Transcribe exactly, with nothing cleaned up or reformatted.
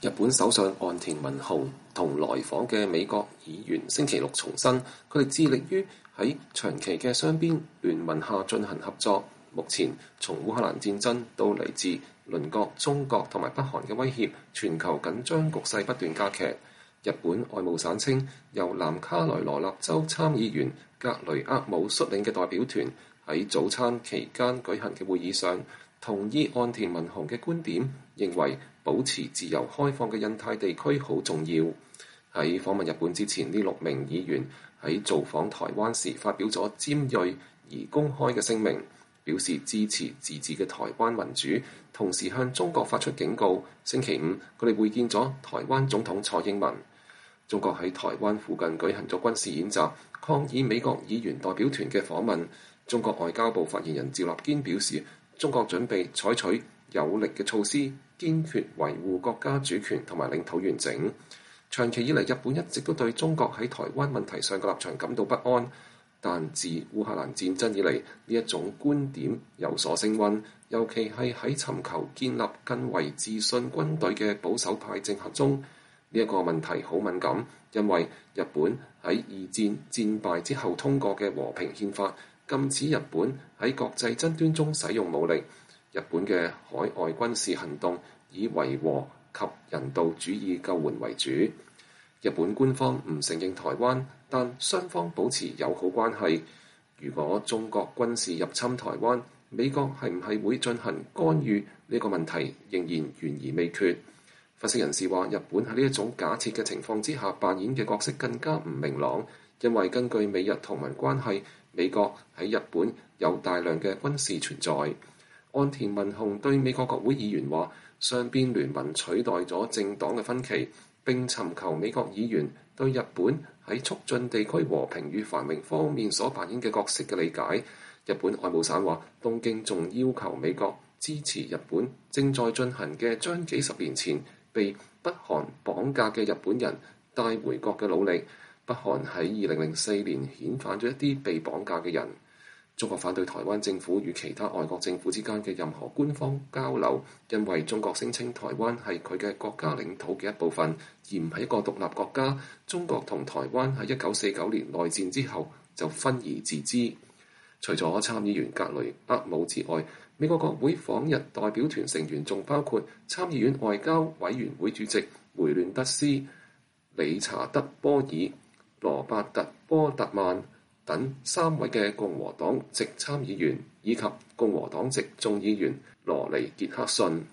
日本首相岸田文雄同來訪嘅美國議員星期六重申，佢哋致力於喺長期嘅雙邊聯盟下進行合作。目前從烏克蘭戰爭到嚟自鄰國中國同埋北韓嘅威脅，全球緊張局勢不斷加劇。日本外務省稱，由南卡羅來納州參議員格雷厄姆率領嘅代表團喺早餐期間舉行嘅會議上，同意岸田文雄嘅觀點，認為保持自由開放嘅印太地區好重要。喺訪問日本之前，呢六名議員喺造訪台灣時發表咗尖銳而公開嘅聲明，表示支持自治嘅台灣民主，同時向中國發出警告。星期五，佢哋會見咗台灣總統蔡英文。中國喺台灣附近舉行咗軍事演習，抗議美國議員代表團嘅訪問。中國外交部發言人趙立堅表示，中國準備採取有力嘅措施，堅決維護國家主權同埋領土完整。長期以嚟，日本一直都對中國喺台灣問題上嘅立場感到不安，但自烏克蘭戰爭以嚟，呢一種觀點有所升溫，尤其係喺尋求建立更為自信軍隊嘅保守派政客中，呢、這、一個問題好敏感，因為日本喺二戰戰敗之後通過嘅和平憲法禁止日本喺國際爭端中使用武力。日本嘅海外軍事行動以維和及人道主義救援為主。日本官方唔承認台灣，但雙方保持友好關係。如果中國軍事入侵台灣，美國係唔係會進行干預呢個問題仍然懸而未決。分析人士話，日本喺呢一種假設嘅情況之下扮演嘅角色更加唔明朗，因為根據美日同盟關係，美國喺日本有大量嘅軍事存在。岸田文雄對美國國會議員話，雙邊聯盟取代咗政黨嘅分歧，並尋求美國議員對日本喺促進地區和平與繁榮方面所扮演嘅角色嘅理解。日本外務省話，東京仲要求美國支持日本正在進行嘅將幾十年前被北韓綁架嘅日本人帶回國嘅努力。北韓喺二零零四年遣返咗一啲被綁架嘅人。中國反對台灣政府與其他外國政府之間嘅任何官方交流，因為中國聲稱台灣係佢嘅國家領土嘅一部分，而唔係一個獨立國家。中國同台灣喺一九四九年內戰之後就分而治之。除咗參議員格雷厄姆之外，美國國會訪日代表團成員仲包括參議院外交委員會主席梅亂德斯、理查德波爾、羅伯特波特曼等三位嘅共和黨籍參議員，以及共和黨籍眾議員羅尼傑克遜。